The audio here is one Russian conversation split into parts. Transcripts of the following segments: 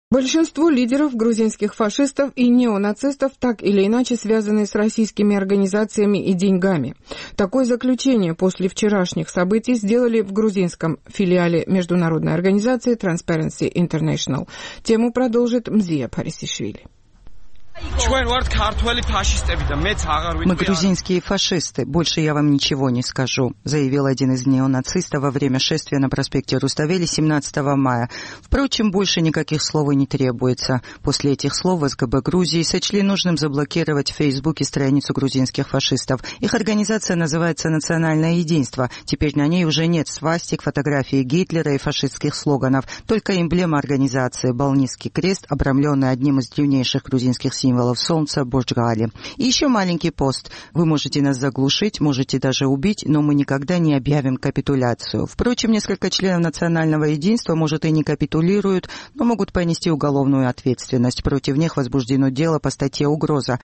Большинство лидеров грузинских фашистов и неонацистов так или иначе связаны с российскими организациями и деньгами. Такое заключение после вчерашних событий сделали в грузинском филиале международной организации Transparency International. Тему продолжит Мзия Парисишвили. Мы грузинские фашисты, больше я вам ничего не скажу, заявил один из неонацистов во время шествия на проспекте Руставели 17 мая. Впрочем, больше никаких слов и не требуется. После этих слов в СГБ Грузии сочли нужным заблокировать в Фейсбуке страницу грузинских фашистов. Их организация называется «Национальное единство». Теперь на ней уже нет свастик, фотографий Гитлера и фашистских слоганов, только эмблема организации – Балнисский крест, обрамленный одним из древнейших грузинских символов солнца Борджгали. И еще маленький пост. Вы можете нас заглушить, можете даже убить, но мы никогда не объявим капитуляцию. Впрочем, несколько членов национального единства, может, и не капитулируют, но могут понести уголовную ответственность. Против них возбуждено дело по статье «Угроза».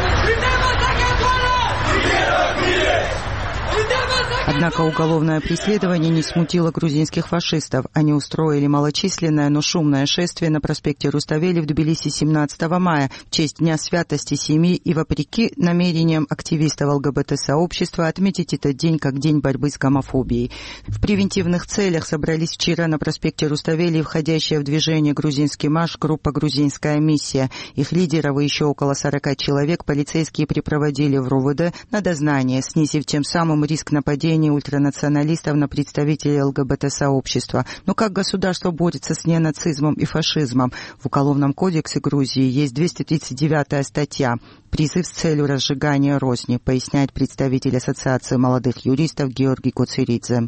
Однако уголовное преследование не смутило грузинских фашистов. Они устроили малочисленное, но шумное шествие на проспекте Руставели в Тбилиси 17 мая в честь Дня святости семьи и вопреки намерениям активистов ЛГБТ-сообщества отметить этот день как день борьбы с гомофобией. В превентивных целях собрались вчера на проспекте Руставели входящая в движение грузинский марш группа «Грузинская миссия». Их лидеров и еще около 40 человек полицейские припроводили в РУВД на дознание, снизив тем самым риск нападения ультранационалистов на представителей ЛГБТ-сообщества. Но как государство борется с неонацизмом и фашизмом? В Уголовном кодексе Грузии есть 239-я статья «Призыв с целью разжигания розни», поясняет представитель Ассоциации молодых юристов Георгий Коциридзе.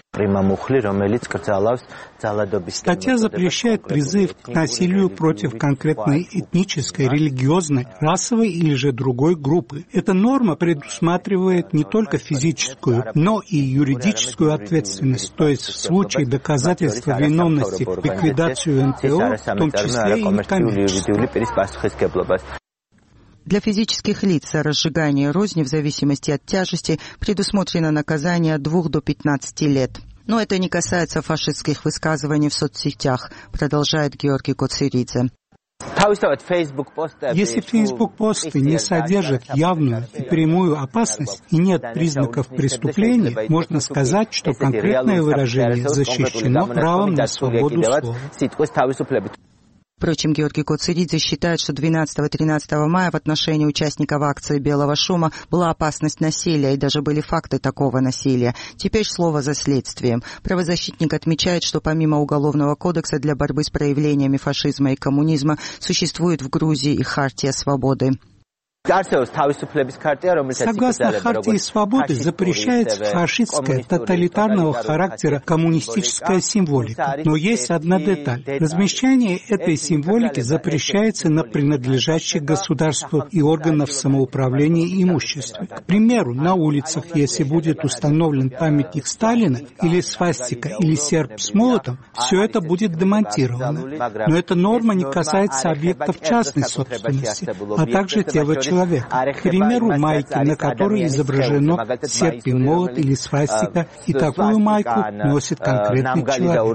Статья запрещает призыв к насилию против конкретной этнической, религиозной, расовой или же другой группы. Эта норма предусматривает не только физическую, но и юридическую ответственность, то есть в случае доказательства виновности ликвидацию НПО, в том числе и некоммерческую. Для физических лиц за разжигание розни в зависимости от тяжести предусмотрено наказание от 2 до 15 лет. Но это не касается фашистских высказываний в соцсетях, продолжает Георгий Коциридзе. Если Facebook-посты не содержат явную и прямую опасность и нет признаков преступления, можно сказать, что конкретное выражение защищено правом на свободу слова. Впрочем, Георгий Коциридзе считает, что 12-13 мая в отношении участников акции «Белого шума» была опасность насилия, и даже были факты такого насилия. Теперь слово за следствием. Правозащитник отмечает, что помимо Уголовного кодекса для борьбы с проявлениями фашизма и коммунизма существует в Грузии и Хартия свободы. Согласно Хартии свободы, запрещается фашистская, тоталитарного характера коммунистическая символика. Но есть одна деталь. Размещение этой символики запрещается на принадлежащих государству и органов самоуправления имуществе. К примеру, на улицах, если будет установлен памятник Сталина, или свастика, или серп с молотом, все это будет демонтировано. Но эта норма не касается объектов частной собственности, а также тела человека. К примеру, майки, на которой изображено серп и молот или свастика, и такую майку носит конкретный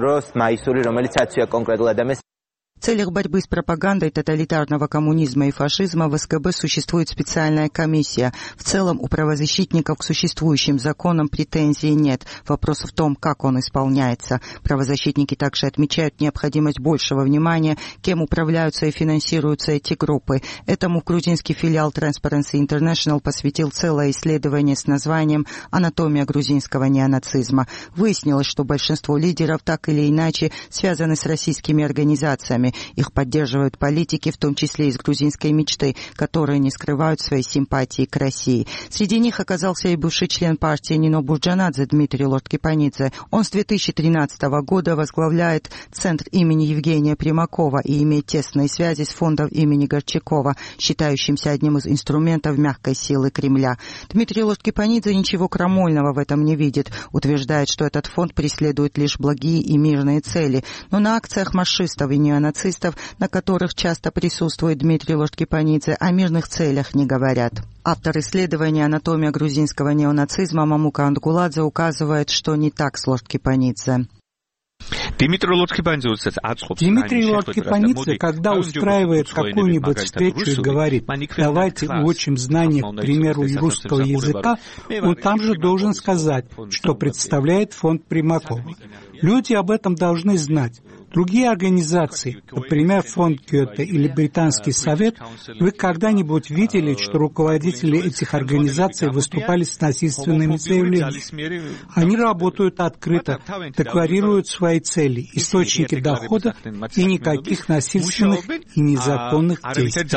человек. В целях борьбы с пропагандой тоталитарного коммунизма и фашизма в СГБ существует специальная комиссия. В целом у правозащитников к существующим законам претензий нет. Вопрос в том, как он исполняется. Правозащитники также отмечают необходимость большего внимания, кем управляются и финансируются эти группы. Этому грузинский филиал Transparency International посвятил целое исследование с названием «Анатомия грузинского неонацизма». Выяснилось, что большинство лидеров так или иначе связаны с российскими организациями. Их поддерживают политики, в том числе из грузинской мечты, которые не скрывают своей симпатии к России. Среди них оказался и бывший член партии Нино Бурджанадзе Дмитрий Лорд-Кипанидзе. Он с 2013 года возглавляет Центр имени Евгения Примакова и имеет тесные связи с фондом имени Горчакова, считающимся одним из инструментов мягкой силы Кремля. Дмитрий Лорд-Кипанидзе ничего крамольного в этом не видит, утверждает, что этот фонд преследует лишь благие и мирные цели. Но на акциях маршистов и неонацистов, на которых часто присутствует Дмитрий Лорд-Кипанидзе, о мирных целях не говорят. Автор исследования «Анатомия грузинского неонацизма» Мамука Андгуладзе указывает, что не так с Лорд-Кипанидзе. Дмитрий Лодкипанидзе, когда устраивает какую-нибудь встречу и говорит: давайте улучшим знания, к примеру, русского языка, он там же должен сказать, что представляет фонд Примакова. Люди об этом должны знать. Другие организации, например, фонд Гёте или Британский совет, вы когда-нибудь видели, что руководители этих организаций выступали с насильственными заявлениями? Они работают открыто, декларируют свои цели, источники дохода и никаких насильственных и незаконных действий.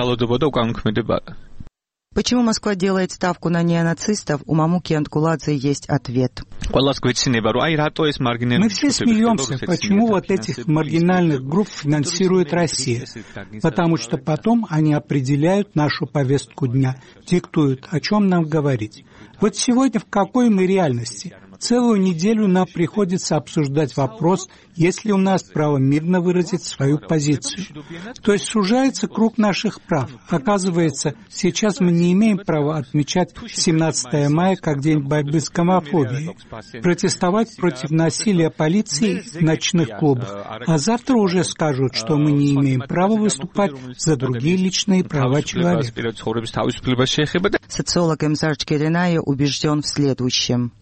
Почему Москва делает ставку на неонацистов? У Мамуки Антгуладзе есть ответ. Мы все смеемся, почему вот этих маргинальных групп финансирует Россия. Потому что потом они определяют нашу повестку дня, диктуют, о чем нам говорить. Вот сегодня в какой мы реальности? Целую неделю нам приходится обсуждать вопрос, есть ли у нас право мирно выразить свою позицию. То есть сужается круг наших прав. Оказывается, сейчас мы не имеем права отмечать 17 мая как день борьбы с гомофобией, протестовать против насилия полиции в ночных клубах, а завтра уже скажут, что мы не имеем права выступать за другие личные права человека. Социолог Эмзар Чкереная убежден в следующем.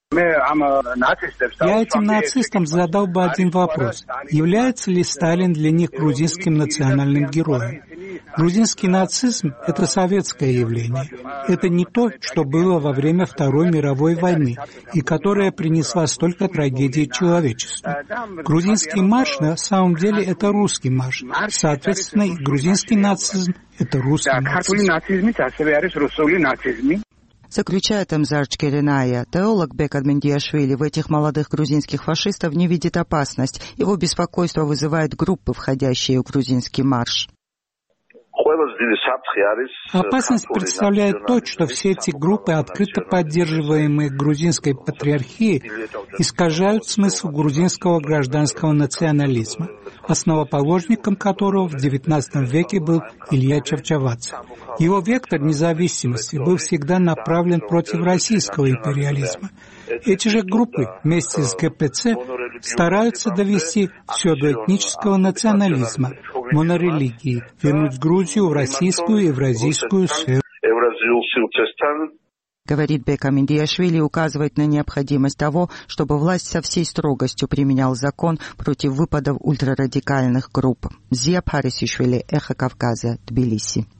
Я этим нацистам задал бы один вопрос. Является ли Сталин для них грузинским национальным героем? Грузинский нацизм – это советское явление. Это не то, что было во время Второй мировой войны, и которое принесла столько трагедий человечеству. Грузинский марш на самом деле это русский марш. Соответственно, и грузинский нацизм – это русский нацизм. Заключает Эмзар Чкереная. Теолог Бекар Мендиашвили в этих молодых грузинских фашистов не видит опасность. Его беспокойство вызывает группы, входящие в грузинский марш. Опасность представляет то, что все эти группы, открыто поддерживаемые грузинской патриархией, искажают смысл грузинского гражданского национализма, основоположником которого в XIX веке был Илья Чавчавадзе. Его вектор независимости был всегда направлен против российского империализма. Эти же группы вместе с ГПЦ стараются довести все до этнического национализма, монорелигии, вернуть Грузию в российскую и евразийскую сферу. Говорит Бекар Мендиашвили, указывает на необходимость того, чтобы власть со всей строгостью применял закон против выпадов ультрарадикальных групп. Зия Парисишвили, Эхо Кавказа, Тбилиси.